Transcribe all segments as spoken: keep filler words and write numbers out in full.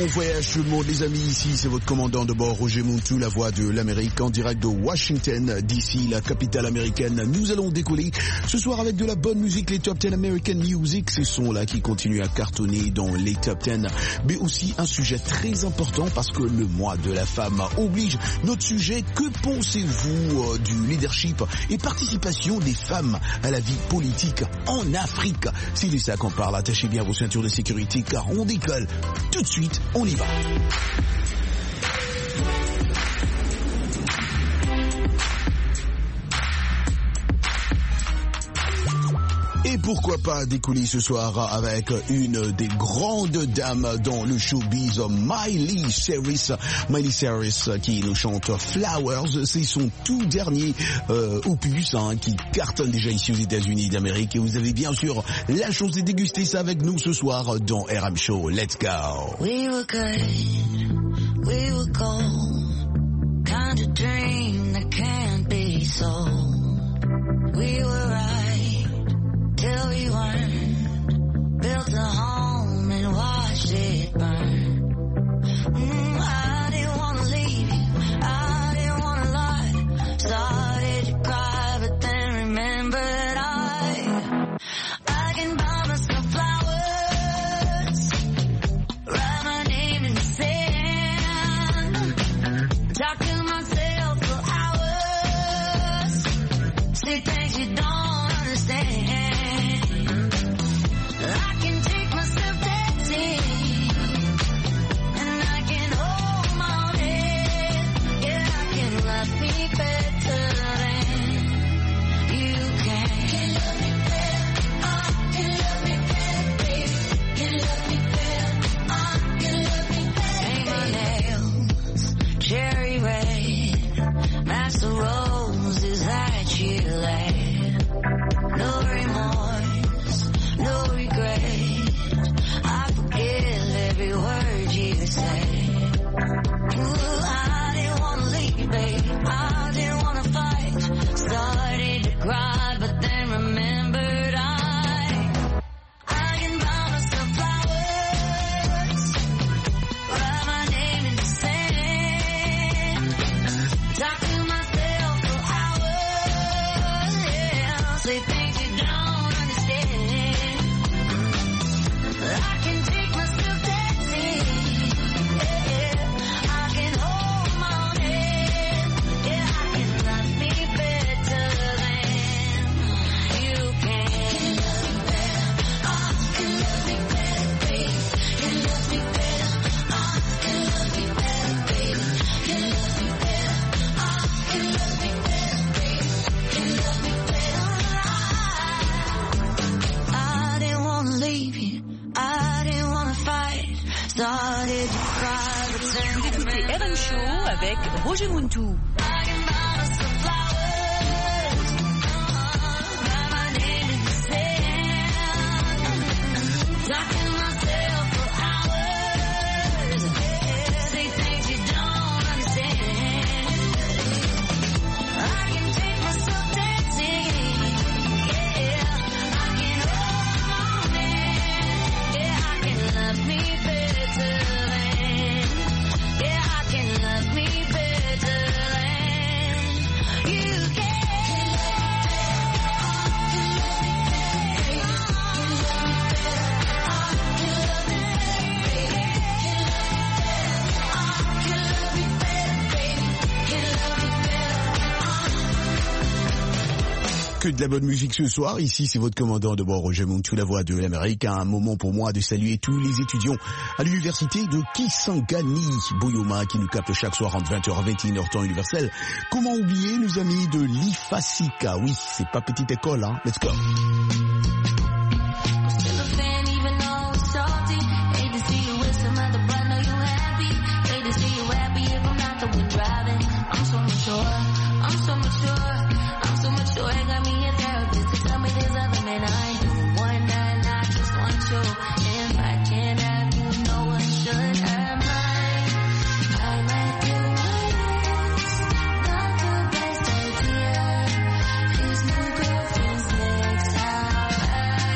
Bon voyage tout le monde les amis, ici c'est votre commandant de bord Roger Montou, la voix de l'Amérique en direct de Washington D C, la capitale américaine. Nous allons décoller ce soir avec de la bonne musique, les top dix American Music, ces sons-là qui continuent à cartonner dans les top dix, mais aussi un sujet très important parce que le mois de la femme oblige. Notre sujet, que pensez-vous euh, du leadership et participation des femmes à la vie politique en Afrique? C'est de ça qu'on parle, attachez bien vos ceintures de sécurité car on décolle tout de suite. On y va. Et pourquoi pas décoller ce soir avec une des grandes dames dans le showbiz, Miley Cyrus. Miley Cyrus qui nous chante Flowers, c'est son tout dernier euh, opus hein, qui cartonne déjà ici aux États-Unis d'Amérique. Et vous avez bien sûr la chance de déguster ça avec nous ce soir dans R M Show. Let's go. We were good, we were gold, kind of dream that can't be sold. We were right till we weren't, built a home and watched it burn. Mm, I didn't want to leave you, I didn't want to lie, started to cry but then remembered I, I can buy myself flowers, write my name in the sand, talk to myself for hours, say things you don't understand. Master roses that you laid, no remorse, no regret, I forgive every word you say. Ooh, I didn't want to leave, babe, I didn't want to fight, started to cry but then remembered I, I can buy myself flowers, write my name in the sand, talk to myself for hours, yeah, say things you don't understand. I can take myself dancing, yeah, I can hold my own head, yeah, I can love me better than you can. Can love me better, I can love me better, baby. Can love me better, I can love me better, baby. Can love me better, I can love me better, baby. Can love me better. I didn't want to leave you, I didn't want to fight, started to cry but then Vous écoutez R M Show avec Roger Montou. I can buy myself flowers, write my name in the sand, talk to myself for hours, say things you don't understand. I can take myself dancing, yeah, I can hold my own hand, yeah, I can love me better than, yeah, I can love me better than you can. Que de la bonne musique ce soir, ici c'est votre commandant de bord Roger Montou, la voix de l'Amérique. Un moment pour moi de saluer tous les étudiants à l'université de Kisangani, Boyoma, qui nous captent chaque soir entre vingt heures et vingt et une heures temps universel. Comment oublier nos amis de l'I F A S I C A? Oui, c'est pas petite école, hein. Let's go. Still a fan even though it's salty. Hate to see you with some other, but know you happy. Hate to see you happy if I'm not the one driving. I'm so mature, I'm so mature, I'm so mature. It got me a therapist to tell me there's other men I ain't doing one night, I just want you. If I can't have you, no one should have mine. I might do what is not the best idea, 'cause new girlfriends next, how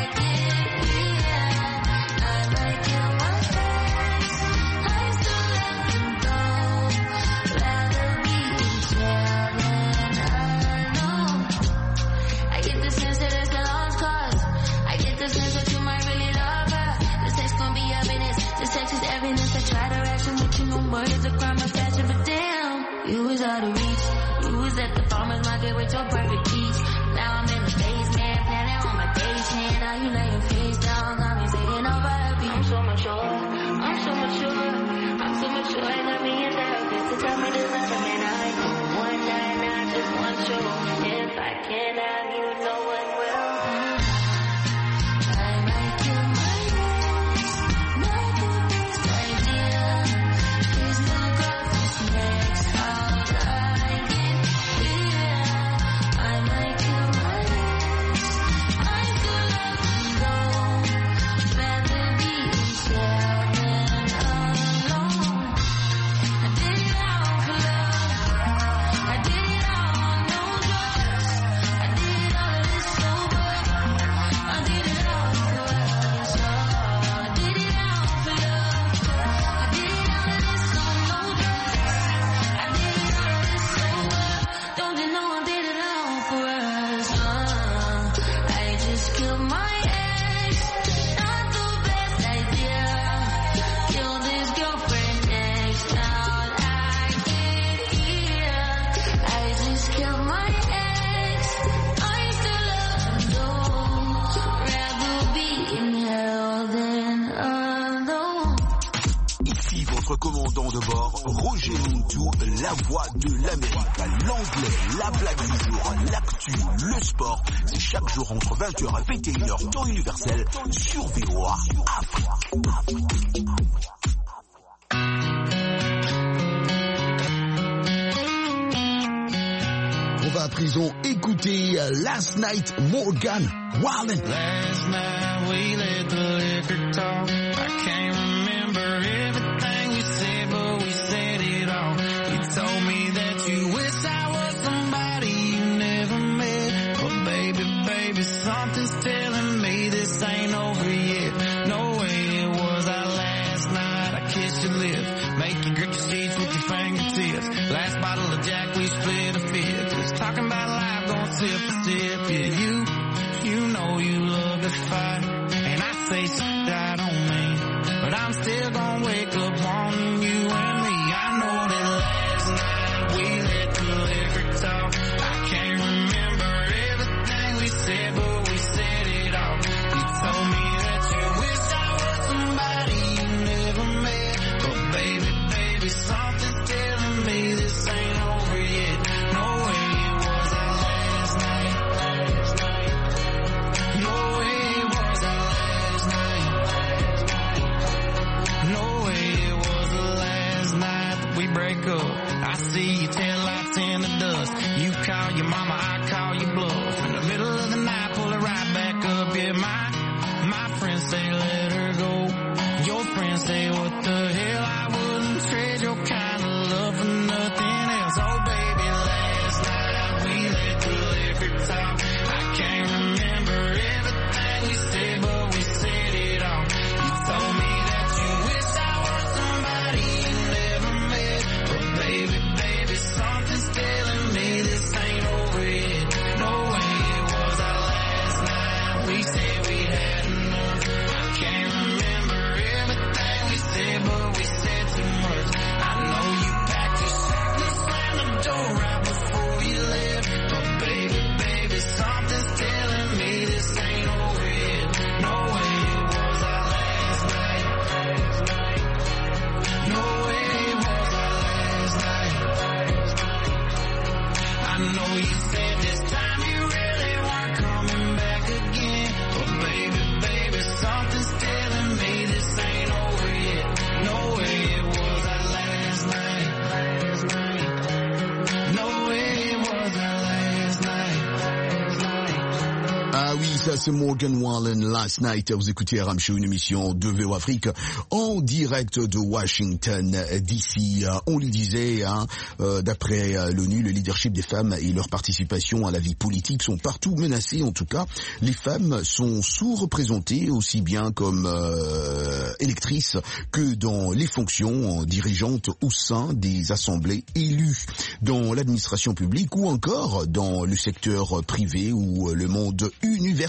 with your perfect peach. Now I'm in the basement, planning on my day ten. Now you lay your face down, got me taking over the beat. I'm so mature, I'm so mature, I'm so mature. I got me a therapist to tell me there's another man I know. One night, not just one show. If I can't have you, no one will. I might kill my ex, not the best idea. Please look off this next out I get here. I might kill my ex, I still love you though. Rather be in jail than alone. I did it all for love. I did it all on no drugs. I did all of this sober. I did it all for us. I did it all for love. I did all of this on no drugs. I did it all of this sober. Don't you know I did it all for us? Uh, I just killed my ex. Not the best idea. Killed his girlfriend next time I get here. I just killed my ex. I still love him though. Rather be in hell than alone. Ici votre commandant de bord, Roger Montou, la voix de l'Amérique. L'anglais, la blague du jour, l'actu, le sport, c'est chaque jour entre vingt heures et vingt et une heures, temps universel, sur V O A Afrique. On va à prison écouter euh, Last Night Morgan Wallen. Last night we let the liquor talk. I can't remember everything you said, but we said it all. You told me that you wish I was somebody you never met. But baby, baby, something's telling me this ain't over yet. No way it was our last night. I kissed your lips, make you grip the sheets with your fingertips. Last bottle of Jack, we split a fifth. Just talking about life, going sip for sip. Yeah, you, you know you love to fight. And I say shit I don't mean, but I'm still gonna wake up wanting you and me. I know that last night we let the liquor talk. I can't remember everything we said, but we said it all. You told me that you wish I was somebody you never met. But baby, baby, something's telling me this ain't over yet. No way it was our last night. Last night. No way it was our last night. No way it was the last night that we break up. I see your taillights in the dust. You call your mama, I call your bluff. In the middle of the night, pull it right back up. Yeah, my, my friends say let her go. Your friends say what the hell, I wouldn't trade your kind of love for nothing else. Oh baby, last night we let the liquor talk. I can't remember everything we said, but we said it all. You told me that you wish I was somebody you never met. But baby, baby, something's telling me this ain't over yet. No way it was our last night. We said we had enough. I can't remember everything we said, but we said too much. I know you packed your shit and slammed the door right before you left. But baby, baby, something's telling me this ain't over yet. No way it was our last night. No way it was our last night. I know you said this time you really weren't coming back again. But baby, baby, something's telling me this ain't over yet. No way it was our last night. Last night. No way it was our last night. Last night. Ah oui, ça c'est Morgan Wallen, Last Night. Vous écoutez R M Show, une émission de V O Afrique en direct de Washington D C. On lui disait, hein, euh, d'après euh, l'ONU, le leadership des femmes et leur participation à la vie politique sont partout menacés. En tout cas, les femmes sont sous-représentées aussi bien comme euh, électrices que dans les fonctions dirigeantes au sein des assemblées élues, dans l'administration publique ou encore dans le secteur privé ou le monde universitaire.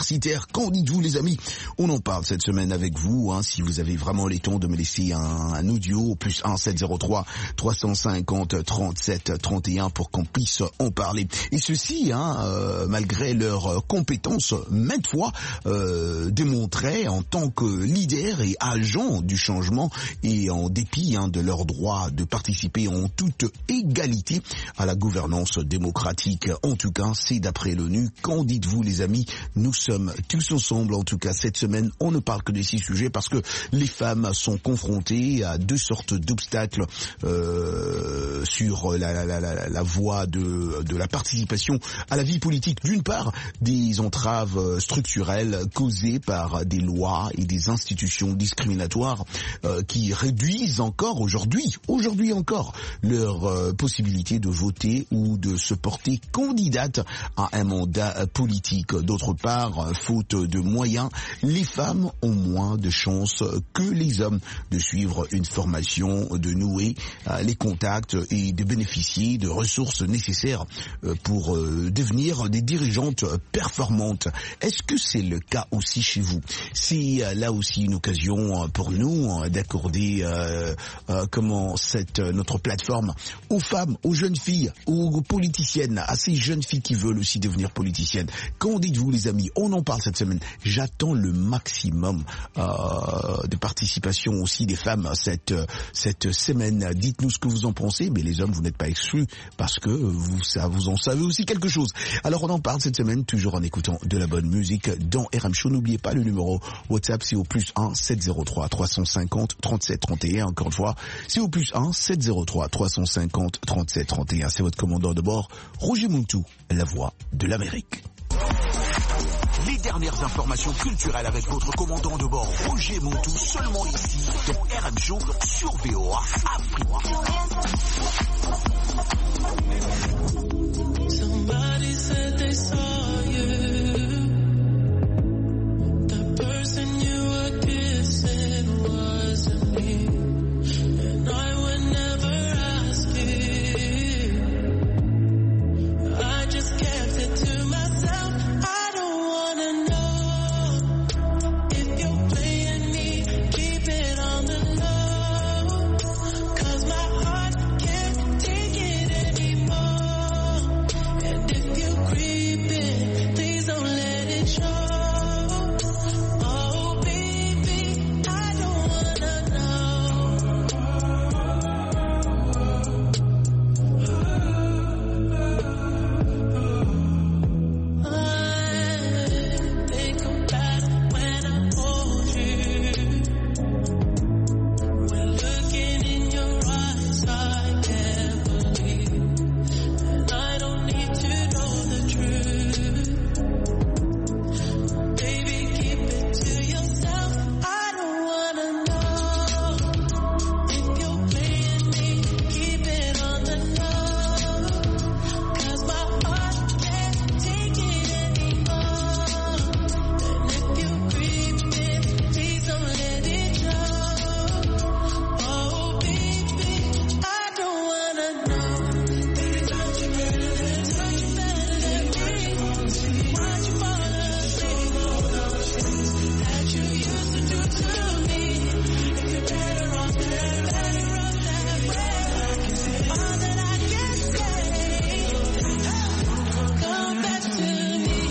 universitaires. Qu'en dites-vous les amis? On en parle cette semaine avec vous, hein, si vous avez vraiment les temps de me laisser un, un audio au plus un sept zéro trois trois cent cinquante trente-sept trente et un pour qu'on puisse en parler. Et ceci, hein, euh, malgré leurs compétences, maintes fois euh, démontrées en tant que leader et agent du changement et en dépit hein, de leur droit de participer en toute égalité à la gouvernance démocratique. En tout cas, c'est d'après l'ONU. Qu'en dites-vous les amis? Nous sommes tous ensemble, en tout cas cette semaine, on ne parle que de ces sujets parce que les femmes sont confrontées à deux sortes d'obstacles euh, sur la, la, la, la voie de, de la participation à la vie politique. D'une part, des entraves structurelles causées par des lois et des institutions discriminatoires euh, qui réduisent encore aujourd'hui, aujourd'hui encore, leur euh, possibilité de voter ou de se porter candidate à un mandat politique. D'autre part, faute de moyens, les femmes ont moins de chances que les hommes de suivre une formation, de nouer euh, les contacts et de bénéficier de ressources nécessaires euh, pour euh, devenir des dirigeantes performantes. Est-ce que c'est le cas aussi chez vous? C'est euh, là aussi une occasion euh, pour nous euh, d'accorder euh, euh, comment cette euh, notre plateforme aux femmes, aux jeunes filles, aux politiciennes, à ces jeunes filles qui veulent aussi devenir politiciennes. Qu'en dites-vous les amis? On en parle cette semaine. J'attends le maximum euh, de participation aussi des femmes cette cette semaine. Dites-nous ce que vous en pensez, mais les hommes, vous n'êtes pas exclus parce que vous ça vous en savez aussi quelque chose. Alors on en parle cette semaine, toujours en écoutant de la bonne musique dans R M Show. N'oubliez pas le numéro WhatsApp, c'est au plus un sept zéro trois trois cent cinquante trente-sept trente et un. Encore une fois, c'est au plus un sept zéro trois trois cent cinquante trente-sept trente et un. C'est votre commandant de bord, Roger Muntu, la voix de l'Amérique. Les dernières informations culturelles avec votre commandant de bord, Roger Muntu, seulement ici, dans R M Show, sur V O A Afrique. Somebody said they saw you. The person you were kissing wasn't me. And I would never ask you. I just kept it to myself. I don't wanna know if you're playing me. Keep it on the low. 'Cause my heart can't take it anymore. And if you creep it, please don't let it show. Oh baby, I don't wanna know. I think about when I hold you. When looking in your eyes, I can't believe. And I don't need to know the truth. Baby, keep it to yourself. I don't wanna know if you're playing me. Keep it on the low. 'Cause my heart can't take it anymore. And if you creep it, please don't let it show. Oh baby, I don't wanna know. Baby, don't you better than don't you better than me. Why'd you fall asleep? That you used to do to me. If you're better off that, better off that way. All that I can say, come back to me.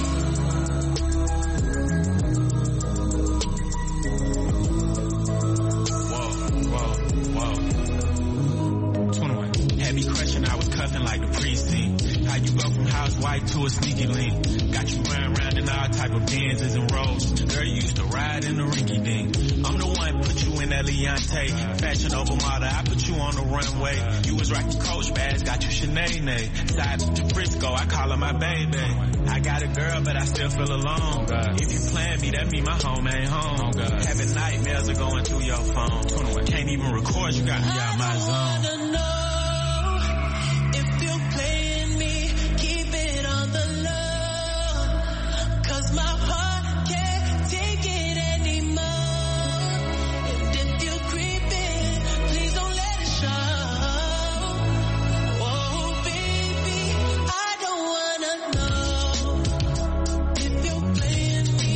Whoa, whoa, whoa. twenty-one. Had me crushing, I was cuffing like the precinct. How you go from housewife to a sneaky link? Got you running around in all type of Benzes and Rolls. Girl, you used to ride in the rinky dink. I'm the one put you in that Leontay. Fashion over model, I put you on the runway. You was rocking Coach bags, got you Sinead. Side to Frisco, I call her my baby. I got a girl, but I still feel alone. If you plan me, that mean my home ain't home. Having nightmares are going through your phone. Can't even record, you got me out my zone. Wanna know if you're playing me. Keep it on the low. 'Cause my heart can't take it anymore. And if you creep it, please don't let it show. Oh baby, I don't wanna know if you're playing me.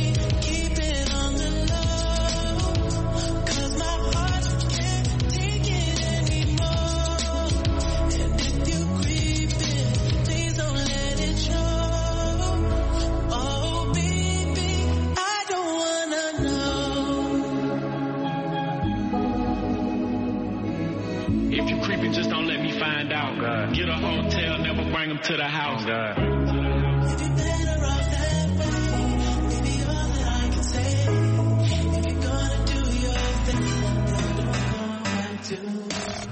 find out. God. Get a hotel, never bring them to the house. God. If you're better off that way, maybe all that I can say. If you're gonna do your thing, then don't go back to.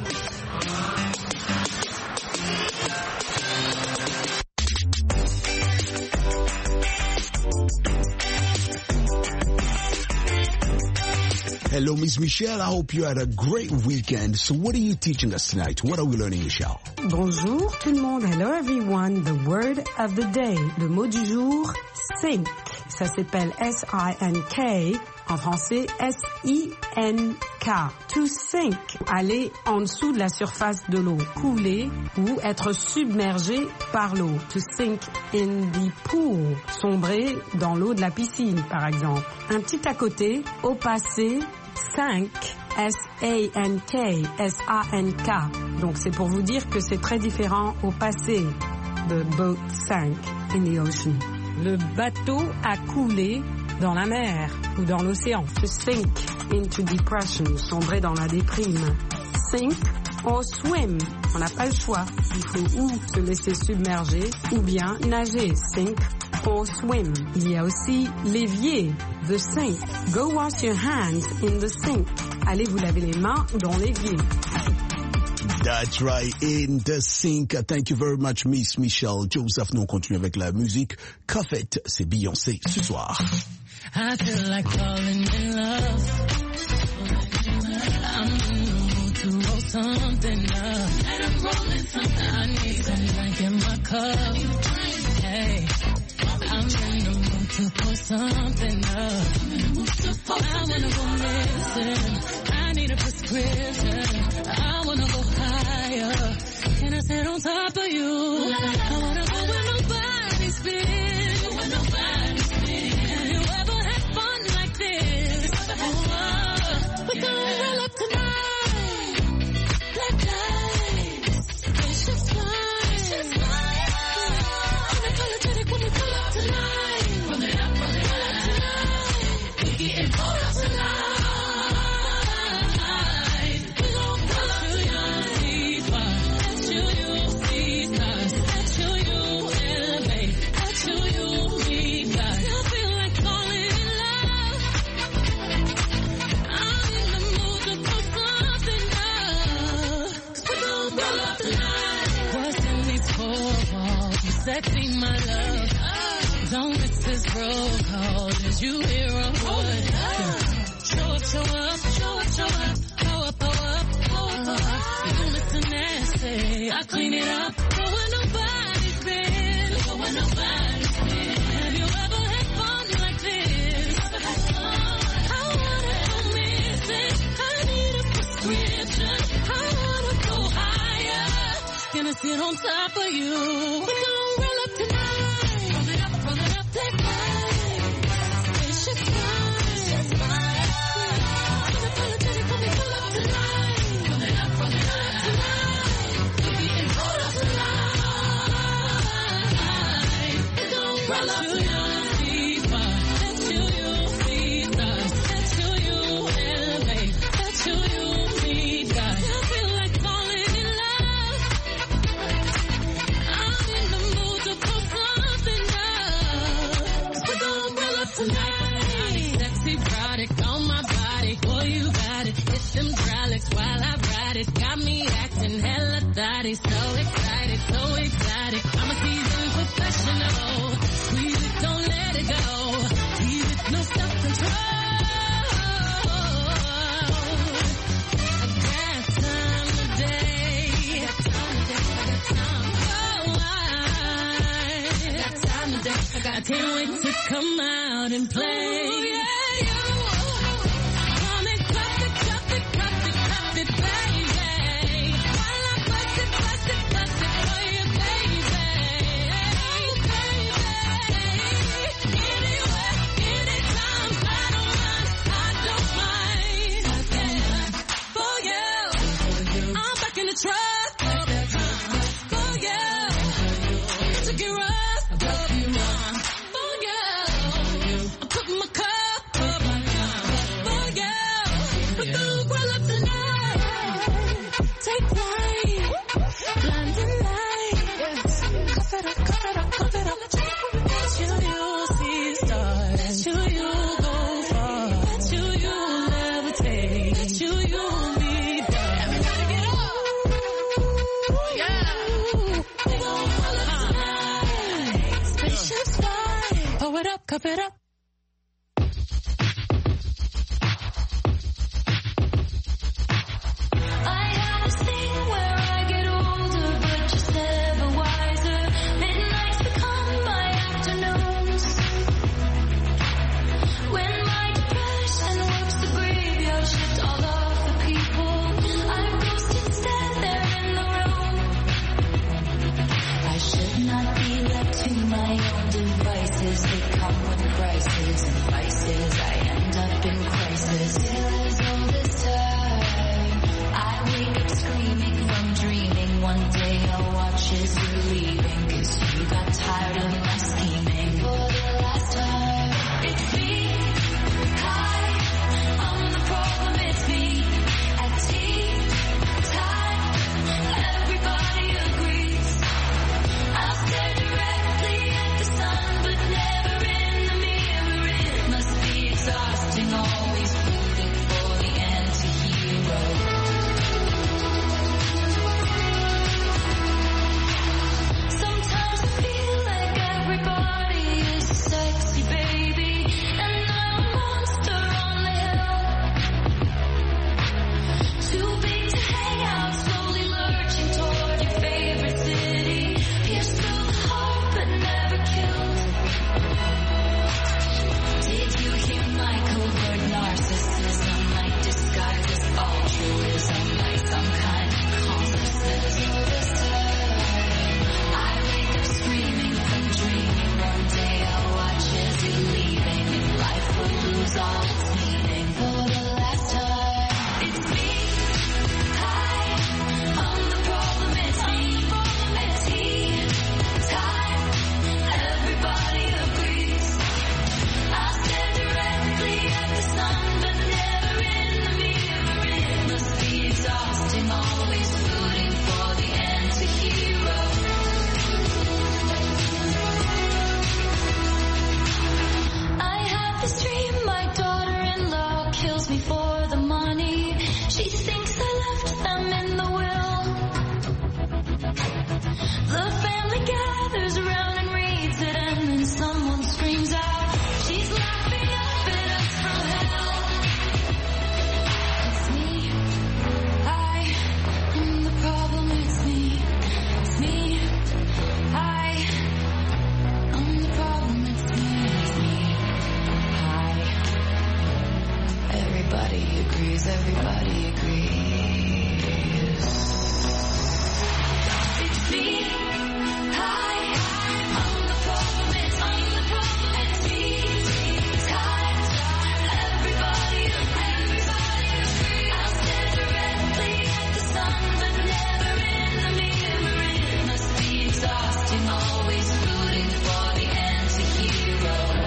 Hello, Miss Michelle. I hope you had a great weekend. So what are you teaching us tonight? What are we learning, Michelle? Bonjour tout le monde. Hello everyone. The word of the day. Le mot du jour, sink. Ça s'appelle S I N K. En français, S I N K. To sink. Aller en dessous de la surface de l'eau. Couler ou être submergé par l'eau. To sink in the pool. Sombrer dans l'eau de la piscine, par exemple. Un petit à côté, au passé, sank, S A N K, S A N K. Donc c'est pour vous dire que c'est très différent au passé. The boat sank in the ocean. Le bateau a coulé dans la mer ou dans l'océan. To sink into depression, sombrer dans la déprime. Sink or swim, on n'a pas le choix. Il faut ou se laisser submerger ou bien nager. Sink or swim. Il y a aussi l'évier, the sink. Go wash your hands in the sink. Allez vous laver les mains dans l'évier. That's right, in the sink. Thank you very much, Miss Michelle Joseph. Nous on continue avec la musique. Cuff-It, c'est Beyoncé ce soir. I feel like falling in love. I'm in the mood to roll something up. And I'm rolling something. I need some drink in my cup. Hey, I'm in the mood to pour something up. I wanna go missing. I need a prescription. I wanna go higher. Can I sit on top of you? I wanna go where nobody's been. Where nobody's been. Have you ever had fun like this? Oh, we're gonna roll up tonight. Black lights. It's just fine. It's just fine. I'm apologetic when we pull up tonight. Roll it up, roll it up tonight. We getting pulled up tonight. Sexy, my love. Don't miss this roll call. Did you hear a word? Show up, show up, show up, show up. Show up, show up, show up, show up. You listen nasty. I clean it up. Go where nobody's been. Go where nobody's been. Have you ever had fun like this? I wanna go missing. I need a prescription. I wanna go higher. Gonna sit on top of you. While I ride it, got me acting hella thotty, so excited, so excited. I'm a seasoned professional. Squeeze it, don't let it go. Keep it, no self-control. I got time today. I got time today. I got time. Oh, I, I got time today. I, got I can't wait to come out and play. Ooh, yeah. cup it up. I have this thing where I get older, but just never wiser. Midnights become my afternoons. When my depression works the graveyard shift all of the people, I ghost instead there in the room. I should not be left to my own devices. They come with prices and vices. I end up in crisis. Still as old as time. I wake up screaming from dreaming. One day I'll watch as you're leaving, 'cause you got tired of my scheming. For the last time, it's me. Hi, I'm the problem, it's me. At tea time, everybody agrees. I'll stare directly at the sun, but never in the mirror. It must be exhausting, always rooting for the anti-hero. Sometimes I feel like everybody is a sexy baby, and I'm a monster on the hill. Too big to hang out, slowly lurching toward your favorite city. Pierced through the heart, but never killed. Did you hear my covert narcissism? Like disguised as altruism, like some kind of consciousness. This time, I wake up screaming from dreaming. One day I'll watch as you're leaving, and life will lose all its meaning. For the last time, it's me. Hi, I'm the problem, it's me. At tea time, everybody agrees. I'll stare directly at the sun, but never in the mirror. It must be exhausting, always rooting for the anti-hero. I have this dream, my daughter-in-law kills me for the money. She thinks I left them in the will. The family gathers around and reads it, and then someone screams out, she's laughing up at us from hell. It's me. I am the problem, it's me. It's me. I am the problem, it's me. It's me. I. Everybody agrees, everybody agrees. It's me. Hi, I'm the problem, it's I'm the problem, it's me. Time, everybody agrees, everybody agrees. I'll stare directly at the sun, but never in the mirror. It must be exhausting, always rooting for the anti-hero.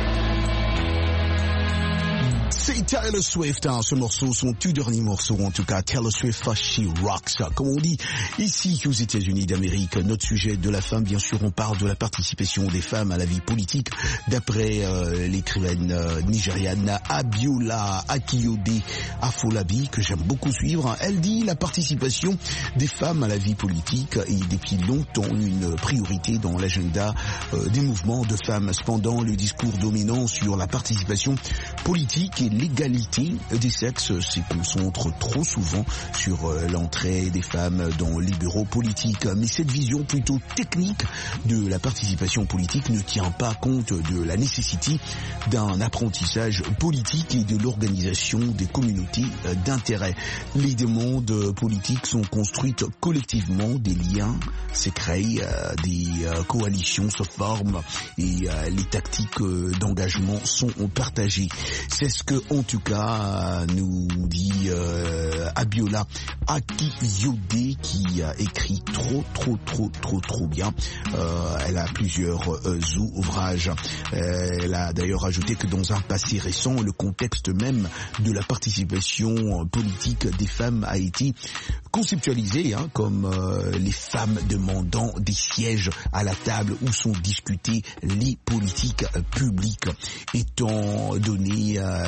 C'est Taylor Swift, hein, ce morceau, son tout dernier morceau, en tout cas, Taylor Swift, She Rocks, comme on dit ici aux États-Unis d'Amérique. Notre sujet de la femme, bien sûr, on parle de la participation des femmes à la vie politique, d'après euh, l'écrivaine euh, nigériane Abiola Akiyode Afolabi, que j'aime beaucoup suivre. Elle dit la participation des femmes à la vie politique est depuis longtemps une priorité dans l'agenda euh, des mouvements de femmes. Cependant, le discours dominant sur la participation politique et l'égalité des sexes se concentre trop souvent sur euh, l'entrée des femmes dans les bureaux politiques. Mais cette vision plutôt technique de la participation politique ne tient pas compte de la nécessité d'un apprentissage politique et de l'organisation des communautés euh, d'intérêt. Les demandes politiques sont construites collectivement, des liens se créent, euh, des euh, coalitions se forment et euh, les tactiques euh, d'engagement sont partagées. C'est ce que, en tout cas, nous dit euh, Abiola Akiyode, qui a écrit trop, trop, trop, trop, trop bien. Euh, elle a plusieurs euh, ouvrages. Euh, elle a d'ailleurs ajouté que dans un passé récent, le contexte même de la participation politique des femmes a été conceptualisé hein, comme euh, les femmes demandant des sièges à la table où sont discutées les politiques publiques, étant donné euh, la lente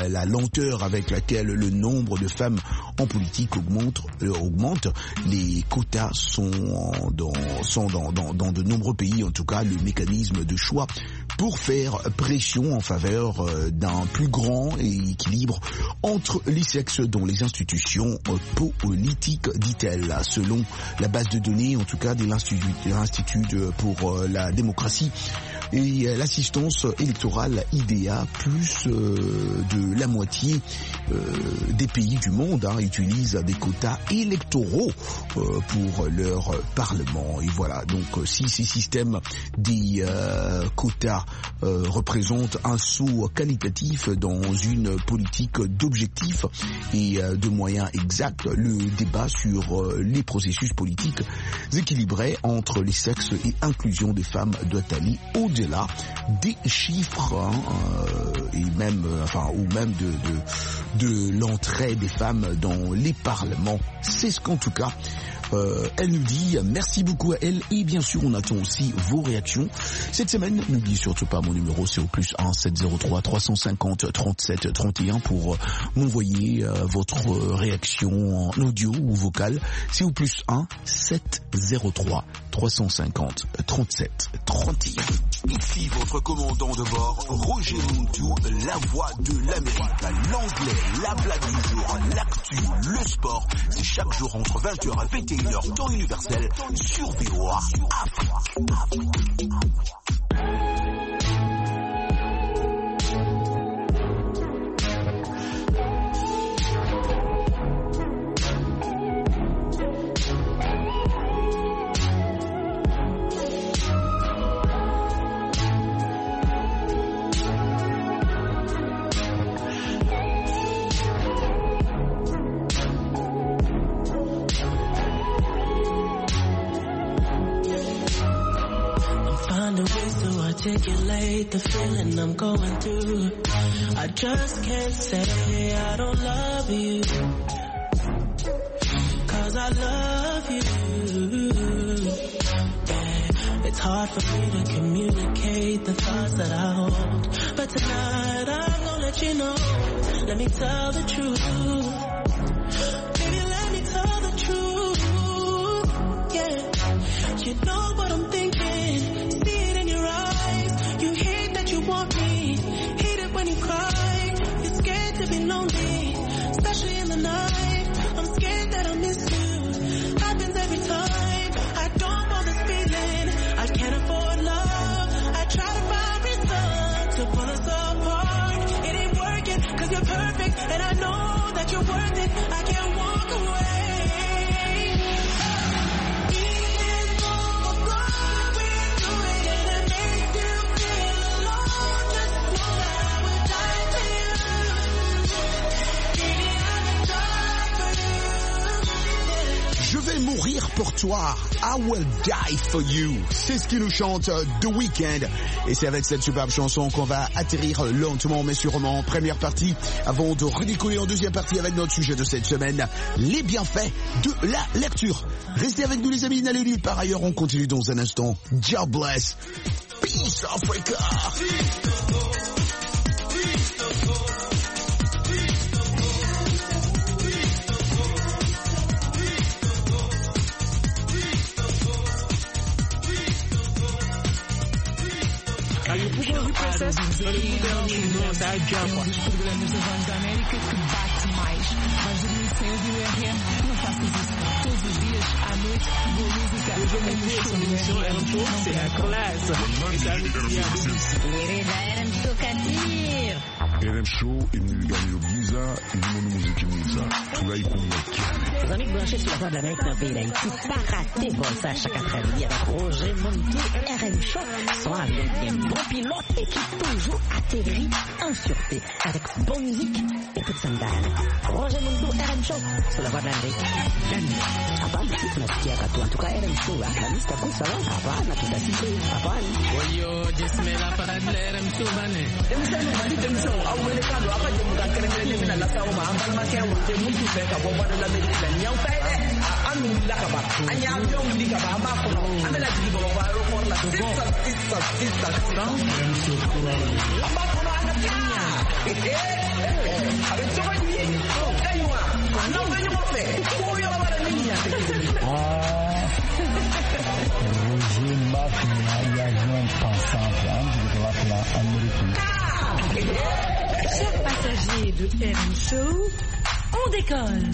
hauteur avec laquelle le nombre de femmes en politique augmente, euh, augmente. Les quotas sont dans, sont dans, dans, dans de nombreux pays, en tout cas, le mécanisme de choix pour faire pression en faveur euh, d'un plus grand équilibre entre les sexes dans les institutions euh, politiques, dit-elle, selon la base de données, en tout cas, de l'Institut, de l'Institut pour euh, la démocratie et euh, l'assistance électorale I D A. Plus euh, de la moitié euh, des pays du monde hein, utilisent des quotas électoraux euh, pour leur parlement. Et voilà, donc si ces systèmes des euh, quotas euh, représentent un saut qualitatif dans une politique d'objectifs et euh, de moyens exacts, le débat sur euh, les processus politiques équilibrés entre les sexes et inclusion des femmes doit aller au-delà des chiffres hein, euh, et même, euh, enfin, ou même de, de, de l'entrée des femmes dans les parlements. C'est ce qu'en tout cas Euh, elle nous dit. Merci beaucoup à elle et bien sûr on attend aussi vos réactions cette semaine. N'oubliez surtout pas mon numéro, c'est au plus un sept zéro trois trois cent cinquante trente-sept trente et un pour euh, m'envoyer euh, votre euh, réaction en audio ou vocale. C'est au plus un sept zéro trois trois cent cinquante trente-sept trente et un. Ici votre commandant de bord, Roger Montou, la voix de l'Amérique. L'anglais, la blague du jour, l'actu, le sport, c'est chaque jour entre vingt heures et vingt et une heures temps universel sur V O A Afrique. Articulate the feeling I'm going through. I just can't say I don't love you, 'cause I love you. Yeah, it's hard for me to communicate the thoughts that I hold, but tonight I'm gonna let you know. Let me tell the truth. Baby, let me tell the truth. Yeah, you know what I'm thinking. See it in your eyes. You hate that you want me. Hate it when you cry. You're scared to be lonely, especially in the night. I'm scared that I'll miss you. Happens every time. I don't want this feeling. I can't afford love. I try to find reason to pull us apart. It ain't working 'cause you're perfect, and I know that you're worth it. I can't walk away. Je vais mourir pour toi, I will die for you. C'est ce qui nous chante The Weeknd. Et c'est avec cette superbe chanson qu'on va atterrir lentement mais sûrement en première partie, avant de redécoller en deuxième partie avec notre sujet de cette semaine, les bienfaits de la lecture. Restez avec nous les amis, n'allez nulle part ailleurs, on continue dans un instant. God bless. Peace Africa. É um dos programas da Voz da América que bate mais. Vais dormir sem ouvir o R M? Não faças isso. Todos os dias, à noite, boa música. Eu já me vi essa emissão, era um pouco, c'est la classe. Era um tocatir. R M Show imeniganyogiza ilimo muzikimiza tunaikunyaki. Les amis branchés sur la Voix de l'Amérique dans le pays d'Haïti, pas rater vol ça chaque après-midi avec Roger Montou. R M Show sont avec un bon pilote et qui toujours atterrit en sûreté avec bonne musique et toute sandale. Roger Montou, R M Show sur la Voix de l'Amérique. La nuit. Hapana, tunasikia katu. En tout cas, R M Show, la lista kusa wa. Hapana, tutasikia. Hapana. Oyo, jismela para R M Show bane. Demisano, mali demisano. Awele kado, apa jemu ka keremele mina la sawo ma ambal ma kero te mutu fe ka bo bada la medina nyau fe de anu la ka ba anya bion di ka ba ma ko amela di bo ba ro ko la sisa sisa sisa ambapo unaangalia amechoka yeye kaiwa anaofanya mofe huyo wala nini ah Roger Mac il y a un pensant de la place américaine. Chers passagers de R M Show, on décolle.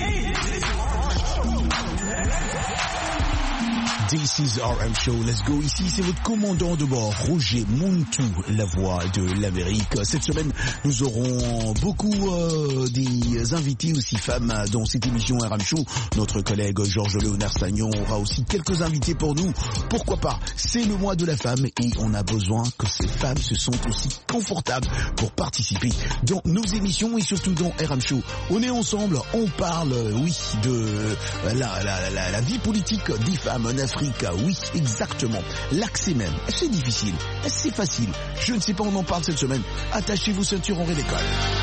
This is R M Show, let's go. Ici, c'est votre commandant de bord, Roger Muntu, la voix de l'Amérique. Cette semaine, nous aurons beaucoup euh, des invités aussi femmes dans cette émission R M Show. Notre collègue Georges-Léonard Sagnon aura aussi quelques invités pour nous. Pourquoi pas? C'est le mois de la femme et on a besoin que ces femmes se sentent aussi confortables pour participer dans nos émissions et surtout dans R M Show. On est ensemble, on parle, oui, de la, la, la, la vie politique des femmes en Afrique. Oui, exactement. L'accès même, c'est difficile, c'est facile. Je ne sais pas, on en parle cette semaine. Attachez vos ceintures, on décolle.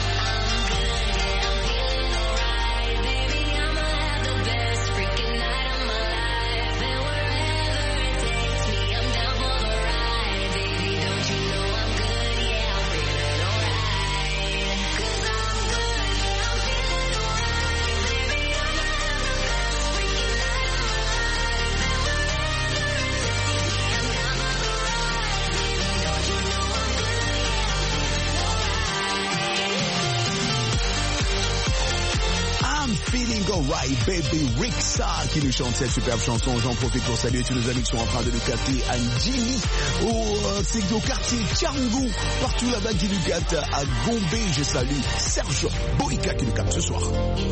Alright, baby, Rixa qui nous chante cette superbe chanson. J'en profite pour saluer tous nos amis qui sont en train de nous capter à Njimi, au, euh, c'est au quartier Tchangou, partout là-bas qui nous capte à Gombe. Je salue Serge Boïka qui nous capte ce soir.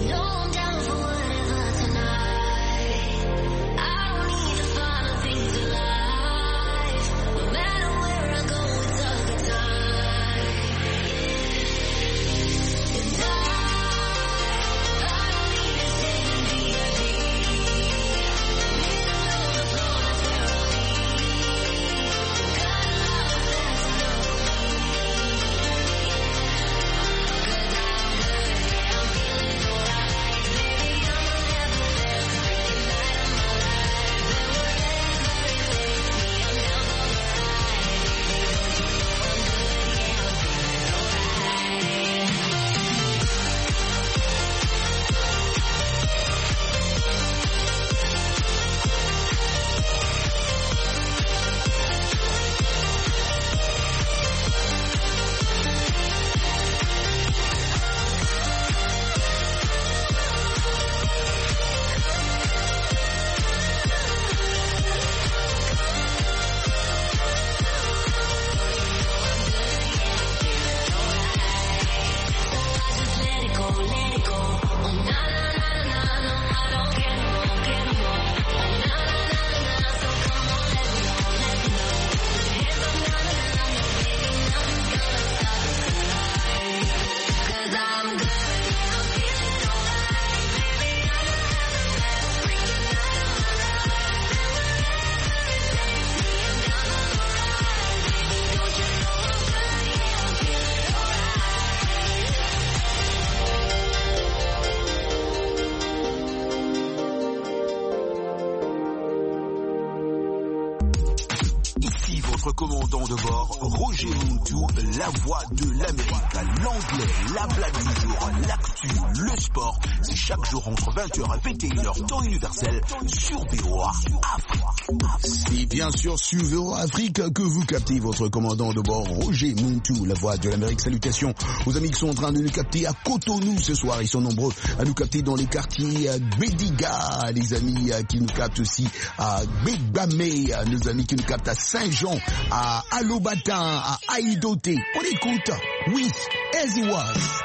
Commandant de bord, Roger Muntu, la voix de l'Amérique, l'anglais, la blague du jour, l'actu, le sport. C'est chaque jour entre vingt heures et vingt et une heures, temps universel, sur V O A Afrique. C'est bien sûr sur V O A Afrique que vous captez votre commandant de bord, Roger Muntu, la voix de l'Amérique. Salutations aux amis qui sont en train de nous capter à Cotonou ce soir. Ils sont nombreux à nous capter dans les quartiers Bédiga, les amis qui nous captent aussi à Bégbamé, nos amis qui nous captent à Saint-Jean, à Alobata, à Aïdote. On écoute, oui, As It Was.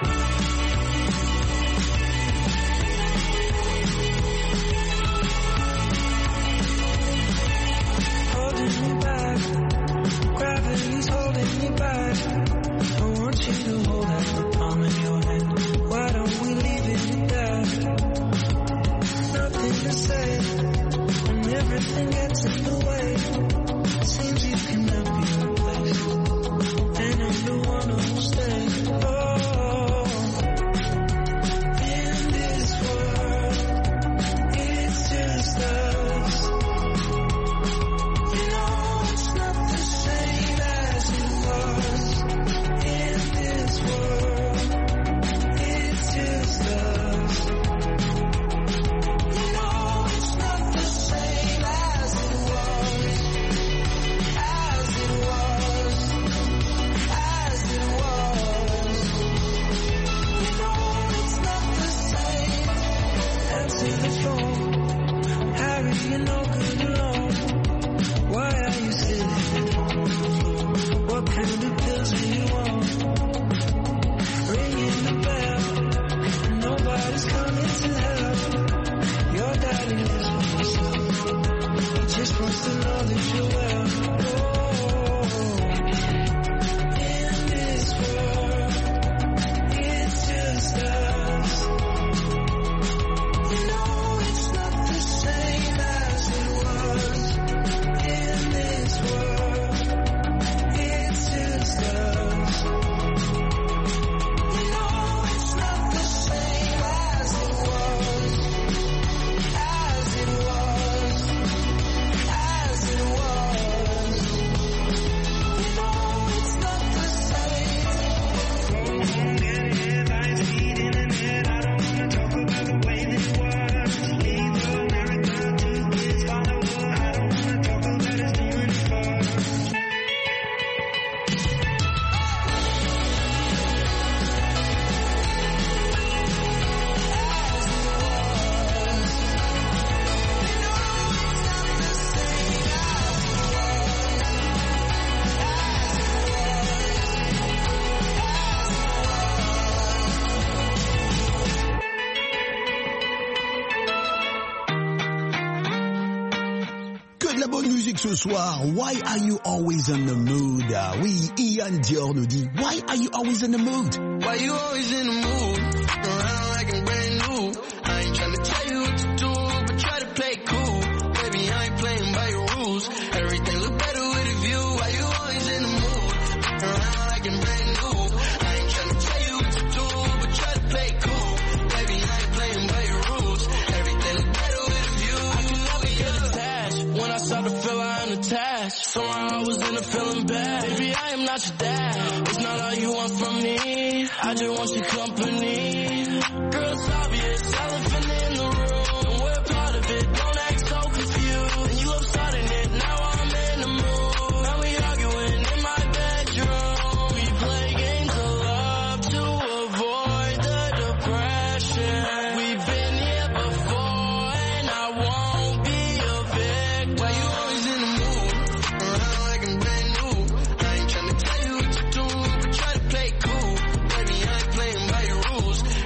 Holding me back, gravity's holding me back. I want you to hold out the palm of your hand. Why don't we leave it there? Nothing to say, when everything gets in the way. Seems you cannot be replaced, and I'm the one who'll stay. Oh, in this world, it's just us. You know Trust and know that you will. In this world, it's just us. You know it's not the same as it was. In this world, it's just us. You know it's not the same as it was. As it was. As it was. You know it's not the same. Headlines feeding the net. I don't wanna talk about the way this was. Leave America to his follower. I don't wanna talk about his demon first. Que de la bonne musique ce soir. Why are you always in the mood? Ah oui, Ian Dior nous dit, why are you always in the mood? Why you always in the mood? Around like I'm brand new. I ain't tryna tell you what to do, but try to play cool. Baby, I ain't playing by your rules. Everything look better with a view. Why you always in the mood? Around like I'm brand new. I ain't tryna tell you what to do, but try to play cool. Baby, I ain't playing by your rules. Everything look better with a view. I can never get attached. When I start to feel I'm attached, somehow I was in a feeling bad. Baby, I am not your dad. It's not all you want from me. I just want your company. Girl, it's obvious, elephant in the room. And we're part of it, don't act so confused. And you love starting it, now I'm in the mood. Now we arguing in my bedroom. We play games of love to avoid the depression. We've been here before and I won't be a victim. Why you always in the mood? Around like I'm brand new. I ain't tryna tell you what to do, but try to play cool. Baby, I ain't playing by your rules.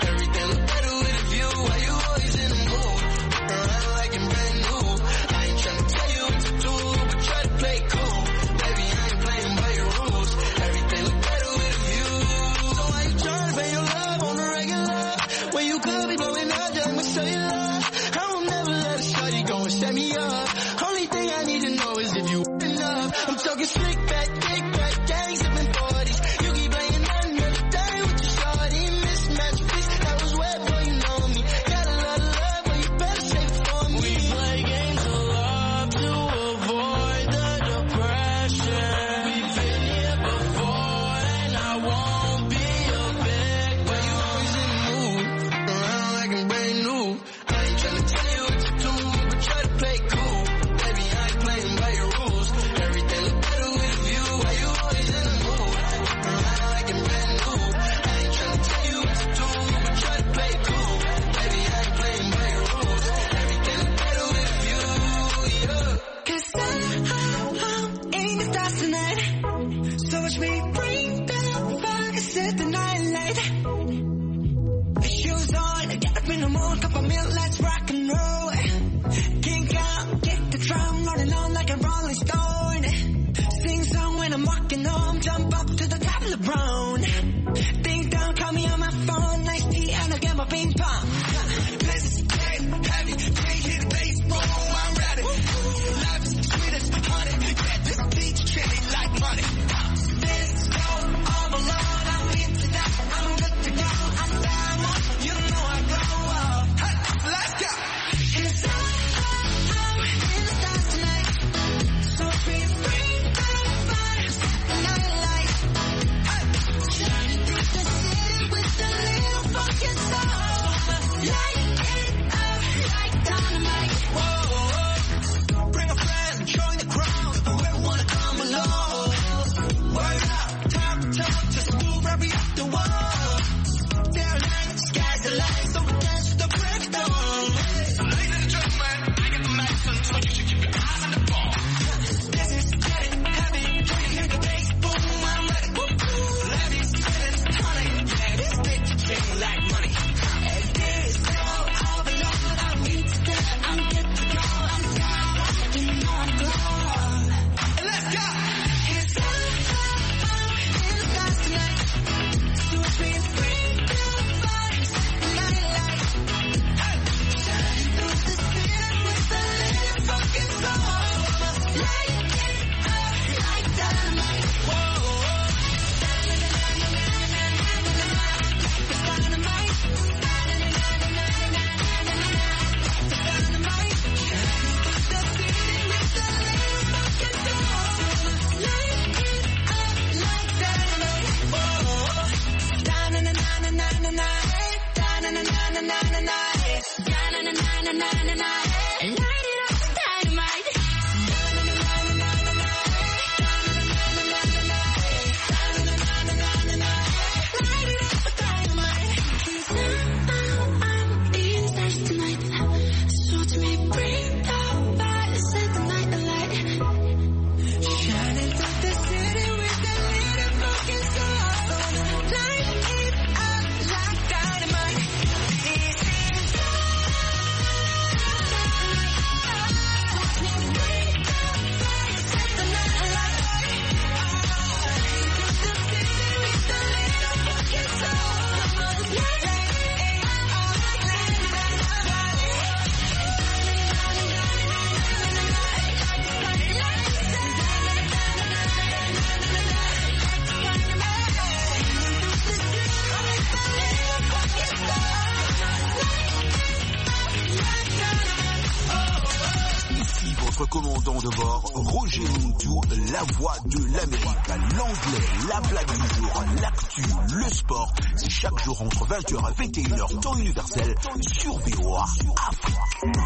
commandant de bord, Roger Montou, la voix de l'Amérique. L'anglais, la blague du jour, l'actu, le sport. C'est chaque jour entre vingt heures et vingt et une heures, temps universel, sur V O A Afrique.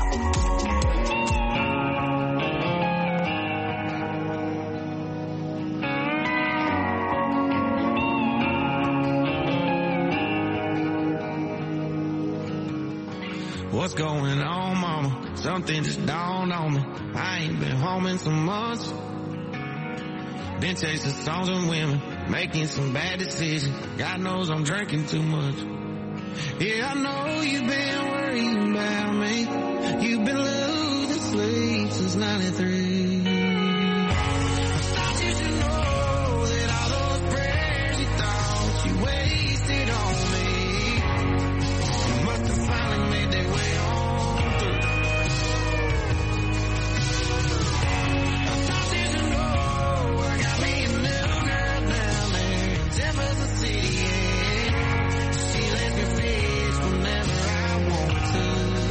What's going on, mama? Something just dawned on me. I ain't been home in some months. Been chasing songs and women, making some bad decisions. God knows I'm drinking too much. Yeah, I know you've been worrying about me. You've been losing sleep since ninety-three. I thought you should know that all those prayers you thought you wasted on me must have finally made their way on through. I thought you should know I got me a new girl down there in Jefferson City, yeah. She lets me fish whenever I want to.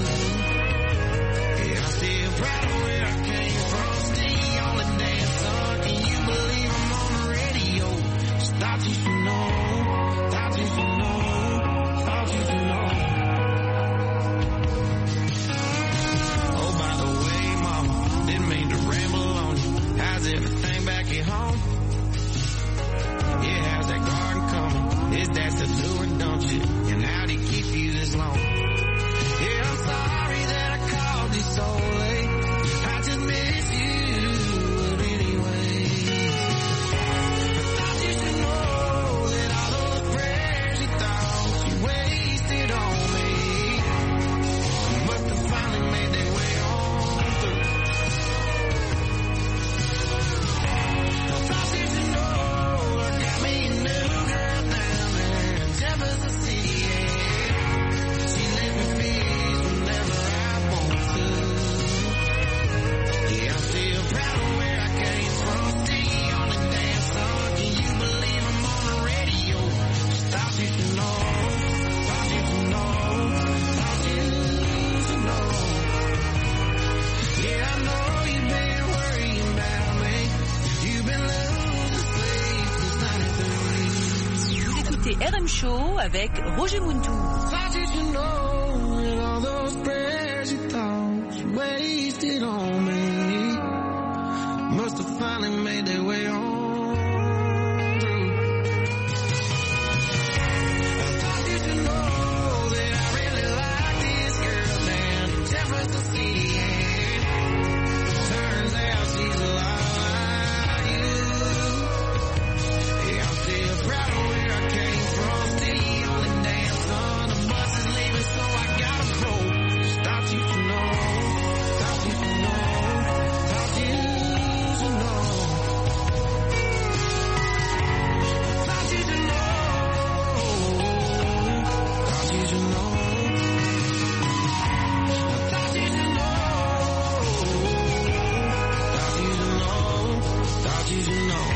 Yeah, I'm still proud of where I came from. Stay on the dance floor. Can you believe I'm on the radio? Just thought you should know. Thought you should know. Thought you should know. Oh, by the way, mama, didn't mean to ramble on you. How's everything back at home? Yeah, how's that garden coming? Is that still doing, don't you? And how'd he keep you this long? Yeah, I'm sorry that I called you so late. I just miss you, but anyway. I thought you should know that all those prayers you thought you wasted on me must have finally made their way on through. I thought you should know I got me a new girl down there in Jefferson City, yeah. She lets me fish whenever I want to. Yeah, I'm still proud of where I came from. Stay on the dance floor. Can you believe I'm on the radio? Just thought you should know. Thought you should know. Thought you should know. Yeah, I know you've been worrying about me. You've been losing sleep since ninety-three. Vous écoutez R M Show avec Roger Muntou. Thought you should know that all those prayers you thought you wasted on me must have finally made their way on through. I thought you should know that I really like this girl down in Jefferson City, yeah. Turns out she's a lot like you. Yeah, I'm still proud of where I came from. Stay on the dance floor. The bus is leaving, so I gotta go. Just thought you should know. Thought you should know. Thought you should know. Thought you should know. Thought you should know. Thought you should know. Thought you should know. Thought you should know.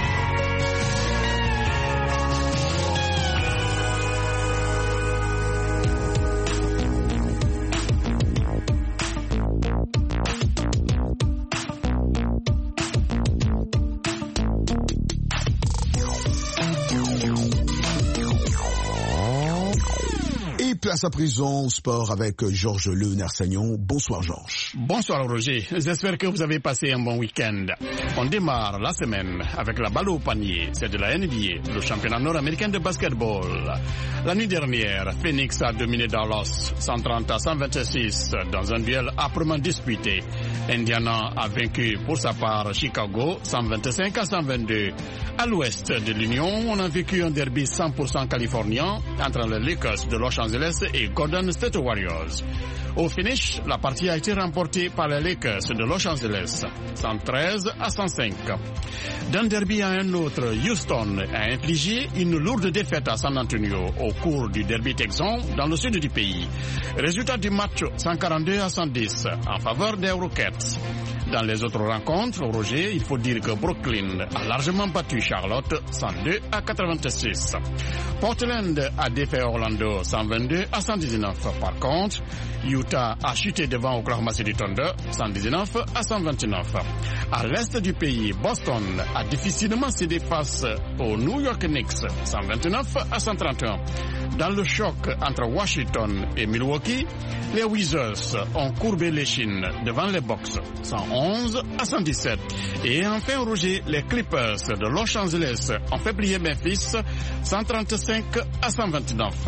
Et place à présent au sport avec Georges Le Nersagnon. Bonsoir Georges. Bonsoir Roger, j'espère que vous avez passé un bon week-end. On démarre la semaine avec la balle au panier, c'est de la N B A, le championnat nord-américain de basketball. La nuit dernière, Phoenix a dominé Dallas cent trente à cent vingt-six dans un duel âprement disputé. Indiana a vaincu pour sa part Chicago cent vingt-cinq à cent vingt-deux. À l'ouest de l'Union, on a vécu un derby cent pour cent californien entre les Lakers de Los Angeles et Golden State Warriors. Au finish, la partie a été remportée par les Lakers de Los Angeles, cent treize à cent cinq. D'un derby à un autre, Houston a infligé une lourde défaite à San Antonio au cours du derby texan dans le sud du pays. Résultat du match cent quarante-deux à cent dix en faveur des Rockets. Dans les autres rencontres, Roger, il faut dire que Brooklyn a largement battu Charlotte cent deux à quatre-vingt-six. Portland a défait Orlando cent vingt-deux à cent dix-neuf. Par contre, Utah a chuté devant Oklahoma City Thunder cent dix-neuf à cent vingt-neuf. À l'est du pays, Boston a difficilement cédé face aux New York Knicks cent vingt-neuf à cent trente et un. Dans le choc entre Washington et Milwaukee, les Wizards ont courbé l'échine devant les Bucks cent onze à cent dix-sept. Et enfin, Roger, les Clippers de Los Angeles ont fait plier Memphis cent trente-cinq à cent vingt-neuf.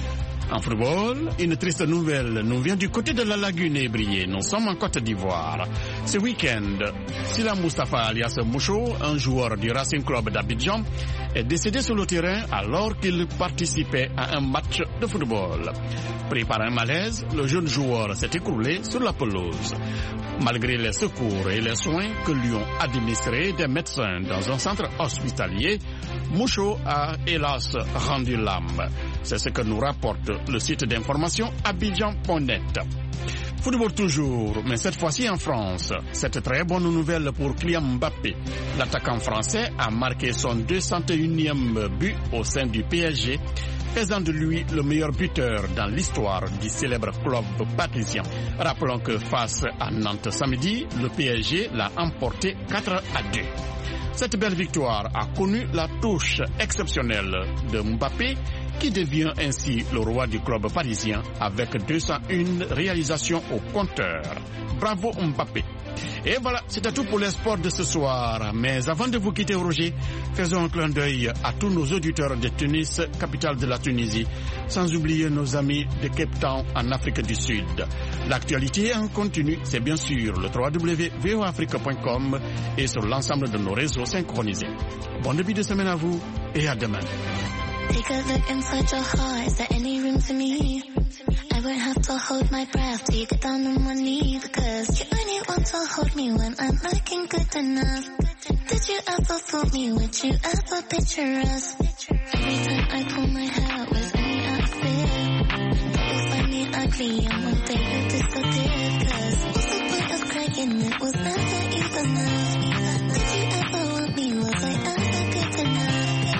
En football, une triste nouvelle nous vient du côté de la lagune ébriée. Nous sommes en Côte d'Ivoire. Ce week-end, Sila Mustafa alias Moucho, un joueur du Racing Club d'Abidjan, est décédé sur le terrain alors qu'il participait à un match de football. Pris par un malaise, le jeune joueur s'est écroulé sur la pelouse. Malgré les secours et les soins que lui ont administrés des médecins dans un centre hospitalier, Moucho a hélas rendu l'âme. C'est ce que nous rapporte le site d'information abidjan point net. Football toujours, mais cette fois-ci en France. Cette très bonne nouvelle pour Kylian Mbappé. L'attaquant français a marqué son deux cent unième but au sein du P S G, faisant de lui le meilleur buteur dans l'histoire du célèbre club parisien. Rappelons que face à Nantes samedi, le P S G l'a emporté quatre à deux. Cette belle victoire a connu la touche exceptionnelle de Mbappé, qui devient ainsi le roi du club parisien avec deux cent un réalisations au compteur. Bravo Mbappé. Et voilà, c'était tout pour les sports de ce soir. Mais avant de vous quitter, Roger, faisons un clin d'œil à tous nos auditeurs de Tunis, capitale de la Tunisie, sans oublier nos amis de Cape Town en Afrique du Sud. L'actualité en continu, c'est bien sûr le w w w point v o afrique point com et sur l'ensemble de nos réseaux synchronisés. Bon début de semaine à vous et à demain. Take a look inside your heart, is there any room for me? I won't have to hold my breath till you get down on one knee, because you only want to hold me when I'm looking good enough. Did you ever fool me? Would you ever picture us? Every time I pull my hair, was any outfit that you find me ugly and one day you disappear, cause what's the point of crying? It was never even enough. Did you ever want me? Was I ever good enough?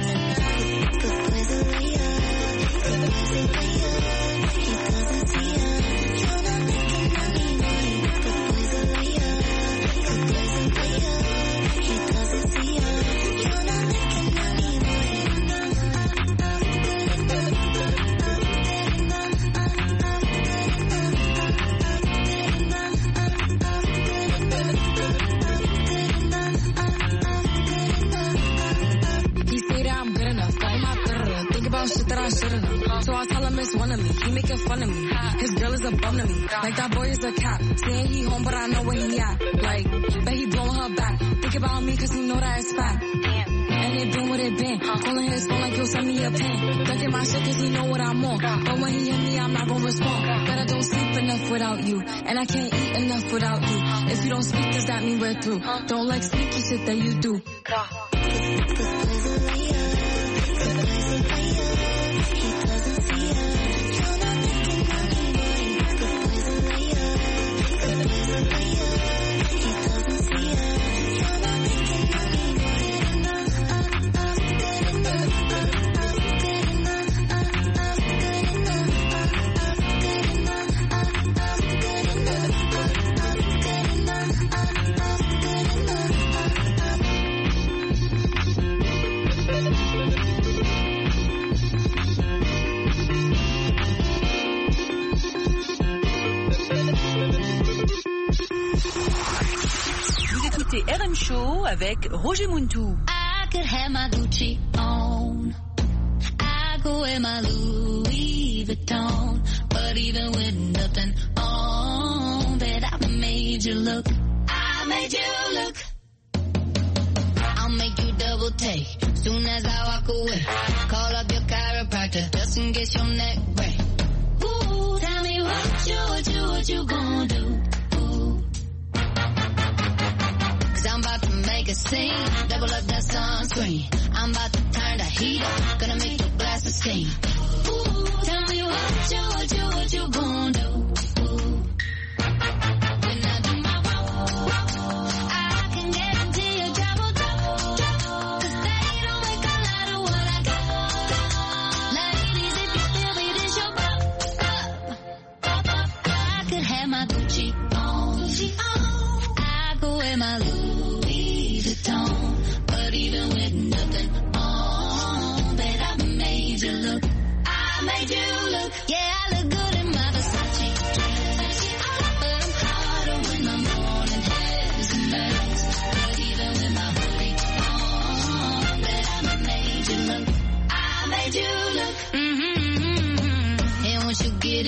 Shit that I shouldn't have. So I tell him it's one of me. He making fun of me. His girl is a bum to me. Like that boy is a cat. Saying he home, but I know where he at. Like, bet he blowing her back. Think about me cause he know that it's fat. And it been what it been. Calling his phone like he'll send me a pin. Ducking my shit cause he know what I'm on. But when he hit me, I'm not gonna respond. But I don't sleep enough without you. And I can't eat enough without you. If you don't speak, does that mean we're through? Don't like sneaky shit that you do. R M Show avec Roger Muntou. I could have my Gucci on. I go wear my Louis Vuitton. But even with nothing on, bet I made you look. I made you look. I'll make you double take soon as I walk away. Call up your chiropractor just in case your neck break. Ooh, tell me what you, what you, what you gonna do? I'm about to make a scene, double up that sunscreen. I'm about to turn the heat up, gonna make your glasses steam. Ooh, tell me what you, what you, what you gonna do? Ooh. When I do my walk, walk,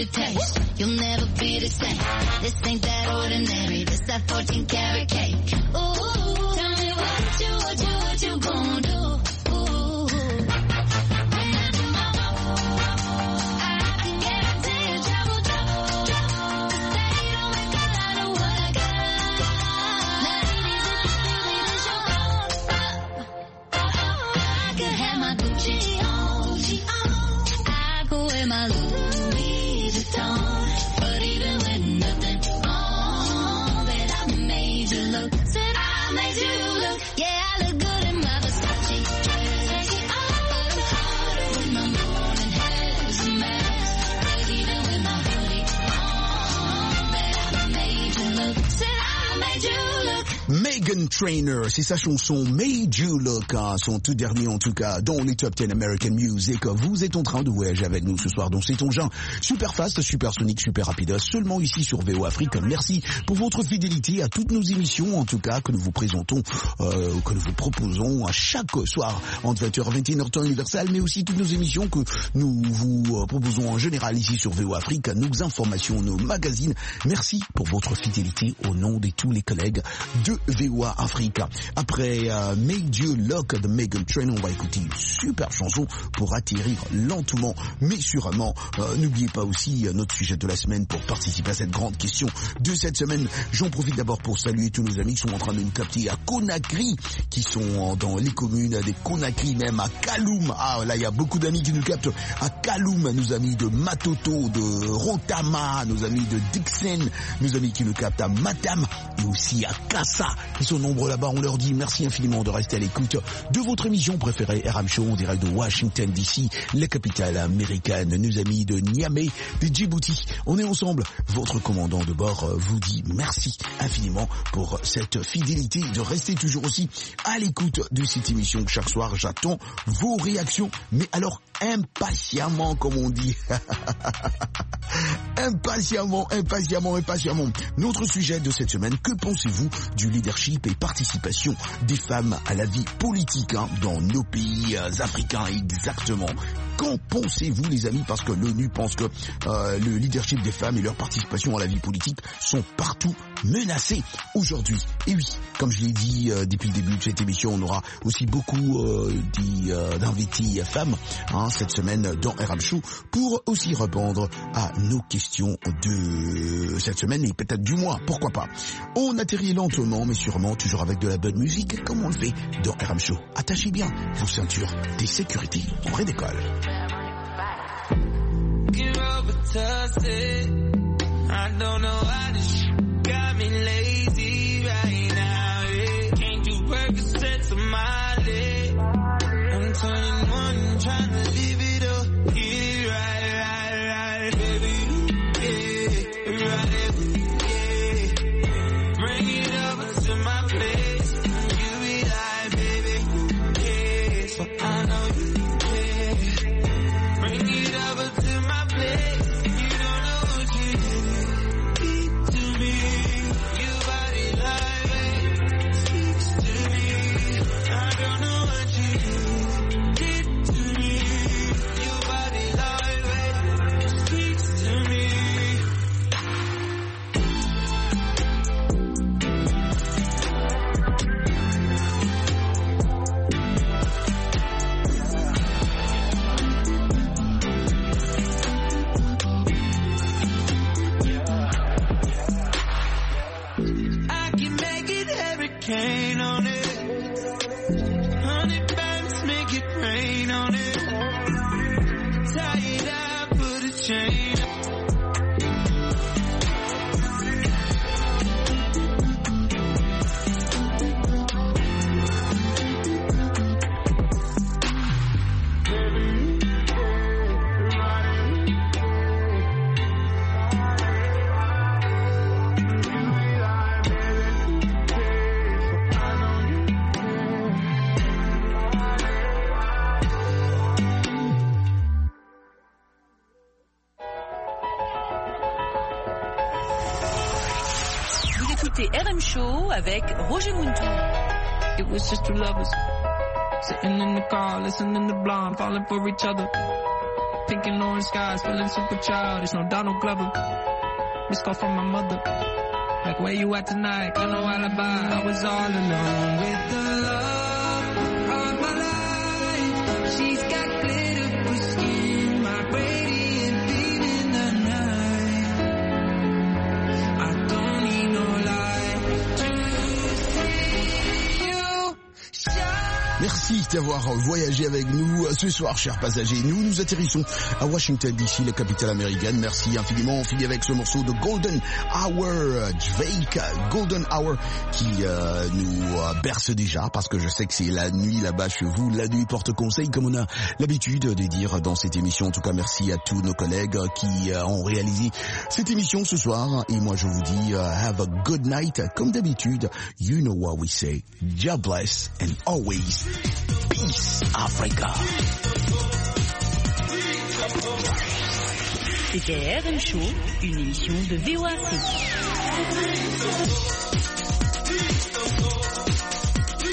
the taste. You'll never be the same. This ain't that ordinary. This that fourteen karat cake. Ooh, tell me what you, what you, what you gonna do? Ooh, when I do my mouth, I can guarantee you trouble, trouble, trouble. Stay don't make a lot of what I got. Ladies, if you feel it, it's your fault. I could have my Gucci on, I could wear my Louis Vuitton, but even with nothing on, bet I made you look. Said I made you look. Yeah, I look good in my Versace dress. Take it off, but I'm harder with my morning hair. It's a mess, but even with my hoodie on, bet I made you look. Said I made you look. Meghan Trainor, c'est sa chanson Made You Look, hein, son tout dernier en tout cas dans les Top dix American Music. Vous êtes en train de voyager avec nous ce soir dans cet engin super fast, super sonique, super rapide, seulement ici sur V O Afrique. Merci pour votre fidélité à toutes nos émissions en tout cas que nous vous présentons, euh, que nous vous proposons à chaque soir entre vingt heures et vingt et une heures temps universel, mais aussi toutes nos émissions que nous vous euh, proposons en général ici sur V O Afrique, nos informations, nos magazines. Merci pour votre fidélité au nom de tous les collègues de V O A Africa. Après euh, Made You Look de Meghan Trainor, on va écouter une super chanson pour atterrir lentement mais sûrement. Euh, n'oubliez pas aussi euh, notre sujet de la semaine pour participer à cette grande question de cette semaine. J'en profite d'abord pour saluer tous nos amis qui sont en train de nous capter à Conakry, qui sont dans les communes des Conakry, même à Kaloum. Ah là, il y a beaucoup d'amis qui nous captent à Kaloum, nos amis de Matoto, de Rotama, nos amis de Dixon, nos amis qui nous captent à Matam et aussi à Kassa. Ils sont nombreux là-bas, on leur dit merci infiniment de rester à l'écoute de votre émission préférée R M Show en direct de Washington D C, la capitale américaine. Nos amis de Niamey, de Djibouti, on est ensemble. Votre commandant de bord vous dit merci infiniment pour cette fidélité, de rester toujours aussi à l'écoute de cette émission. Chaque soir, j'attends vos réactions, mais alors impatiemment, comme on dit. impatiemment, impatiemment, impatiemment. Notre sujet de cette semaine, que pensez-vous du leadership et participation des femmes à la vie politique hein, dans nos pays euh, africains exactement? Qu'en pensez-vous les amis? Parce que l'ONU pense que euh, le leadership des femmes et leur participation à la vie politique sont partout menacés aujourd'hui. Et oui, comme je l'ai dit euh, depuis le début de cette émission, on aura aussi beaucoup euh, euh, d'invités femmes hein, cette semaine dans R M Show pour aussi répondre à nos questions de cette semaine et peut-être du mois, pourquoi pas. On atterrit lentement mais sûrement, toujours avec de la bonne musique, comme on le fait dans R M Show. Attachez bien vos ceintures de sécurité, on redécolle. Get over toss it. I don't know how this got me lazy right now. Yeah. Can't do Percocets on my leg. I'm twenty-one, trying to live it up. Get it right, right, right, baby. Yeah, right, yeah. Bring it over to my place. You be like, baby. Yeah, so I know you. Bring it over to my place. You don't know what you did to me. Your body like speaks to me. I don't know what you did to me. Your body like speaks to me. Cane on it, honey bands make it rain on it. Tie it up, put a chain. R M Show avec Roger Muntou. It was just two lovers sitting in the car, listening to Blonde, falling for each other. Pink and orange skies, feeling super childish. No Donald Glover. This call from my mother. Like, where you at tonight? Got no alibi. I was all alone with the love of my life. She's got glitter for skin, my radiant beam in the night. I don't need no light to see you shine. Merci d'avoir voyagé avec nous ce soir, chers passagers. Nous, nous atterrissons à Washington D C, la capitale américaine. Merci infiniment. On finit avec ce morceau de Golden Hour, Drake, Golden Hour, qui euh, nous euh, berce déjà, parce que je sais que c'est la nuit là-bas chez vous. La nuit porte conseil, comme on a l'habitude de dire dans cette émission. En tout cas, merci à tous nos collègues qui euh, ont réalisé cette émission ce soir. Et moi, je vous dis, uh, have a good night. Comme d'habitude, you know what we say. God bless and always peace, Africa. C'était R M Show, une émission de V O A C.